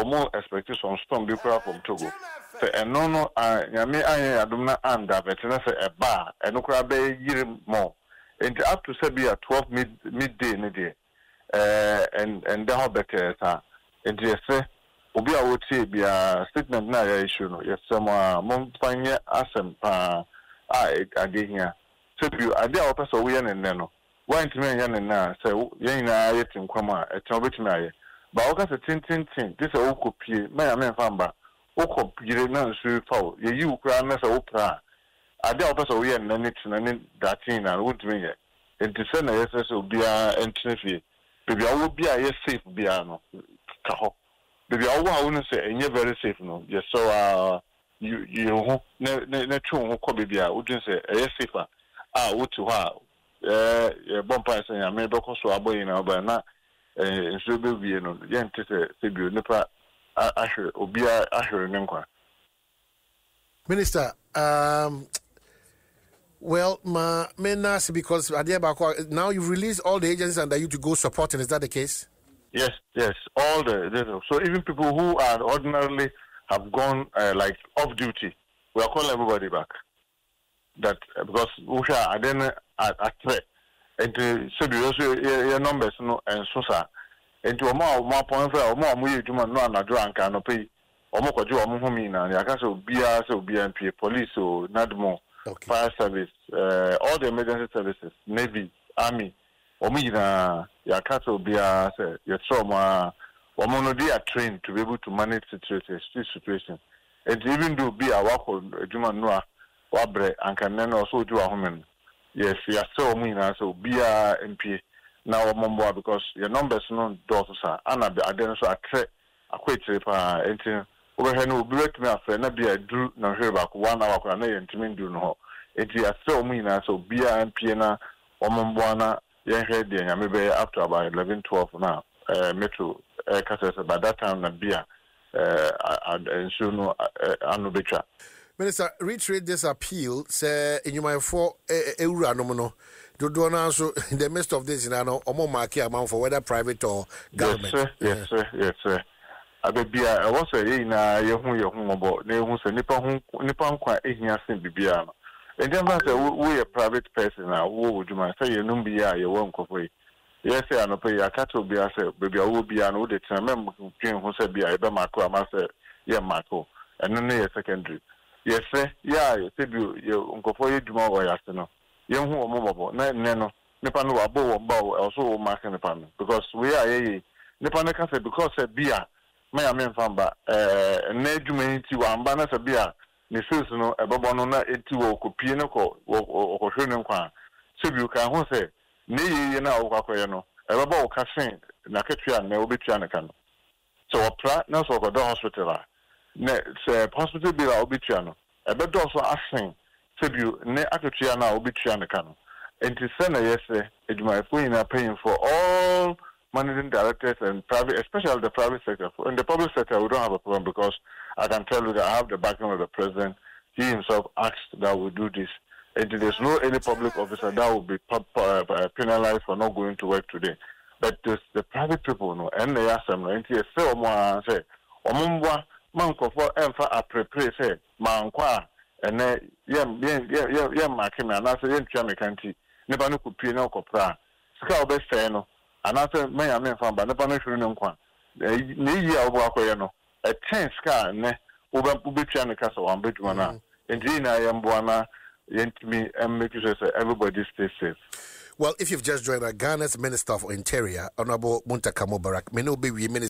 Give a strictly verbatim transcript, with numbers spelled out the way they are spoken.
more expectation storm be from Togo. Say and no no uh yami aye adumna anda betina say a bar and no be year more. And up to say be at twelve mid midday in day. Uh and and the how better sir. And yes say obi a woti be a statement na ya issue no. Yes some mom fanya asem pa a ade here. So you ade a person we yan no. Why to me yan na say yen na yetim kwama e ton betimi aye. Ba o ka se tin tin tin this a okopie me ya me famba okopire na nsu fawo ye yi ukra na se opra ade a person we yan na ni tin na that thing na wotimi ye enti se na yes se obia entrefi bebi awo bia ye safe bia no ka ho bebi awo a wonu se enye very safe no ye so uh you you ho na na twu ho ko bebi a wodun se eye safe a a wotu ho a eh bompa se ya me be ko so aboyi na oba na eh nso be wie no yente se se bio nipa ahwe obia ahwe ne nkwa. Minister, um well, ma menas because now you've released all the agencies under you to go supporting. Is that the case? Yes, yes. All the, the so even people who are ordinarily have gone uh, like off duty, we are calling everybody back. That uh, because we are then at threat, and so be also your numbers no and so sa. And to more more point for more we do no na drunk and pay. Omo kwaji omo humi na ya ka so bia so B M P police so nadmo. Okay. Fire service, uh, all the emergency services, Navy, Army, Omina, Yakato, Bia, Yatsoma, Omono, they are trained to be able to manage situations, situations. And even do be a work on Juma Noah, Wabre, and can then also do a woman. Yes, you are so Omina, so Bia M P, now Momboa, because your numbers no daughters are, and I then so I create a quick trip, and overhead will be me after na be a drew na hear back one hour kwa na yentimi do no enti ya so mu ina so bia M P na omomboa na ye head dey nyame be after about eleven twelve na uh, metro uh, Kasese by that time na bia uh, ensure no anu betwa. Minister, reiterate this appeal say in my for ewura no no do do na so in the midst of this na no omo mark amount for whether private or government. Yes sir, yes sir, yes sir. Abebia I was say na ye hu ye hu mobo na hu se nipa hu nipa nkwa ehia sen bibia no and then say we a private person na wo woduma say ye num bia ye won nkofo yi yes say anope ya kato bia say bebia wo bia no de tena mem twin hu say bia e be mako ama say ye mako eno ne ye secondary yes say ya ye say bi ye nkofo ye duma wo ya se no ye hu omo mobo na ne no nipa no wabo wo ba also wo mark nipa no because we are ye nipa no ka say because say bia me amen famba eh na adwuma nti wa amba na sabia ne sus no ebebo no na eti wo kopie ne ko wo hwe ne nkwa sebi ka ho se ne yiye na wo kwakoye no ebebo wo ka sen na ketua na wo betua ne ka no so opra na so go do hospital a ne se hospital bi la wo betua no ebedo so asen sebi ne aketua na wo betua ne ka no enti se na yese adwuma fo ina paying for all managing directors and private, especially the private sector. In the public sector, we don't have a problem because I can tell you that I have the backing of the president. He himself asked that we do this. And there's no any public officer that will be penalized for not going to work today. But this, the private people, no, and they ask them, and they say, "Omo say, omo man kofo emfa aprepare say, man kwa, and then yem yem yem yem makina, and I say yem twa mekanti, never no kupie no kopra. Sika obe say no." And after me I mean from but never no hwere no nkwa ne yi a obo akoye no a ten scar ne oba obetua ne kasa wan beduma na enti na yemboa na yentimi em make sure say everybody stay safe. Well, if you've just joined us, Ghana's Minister of Interior, Honorable Muntaka Mubarak, may no be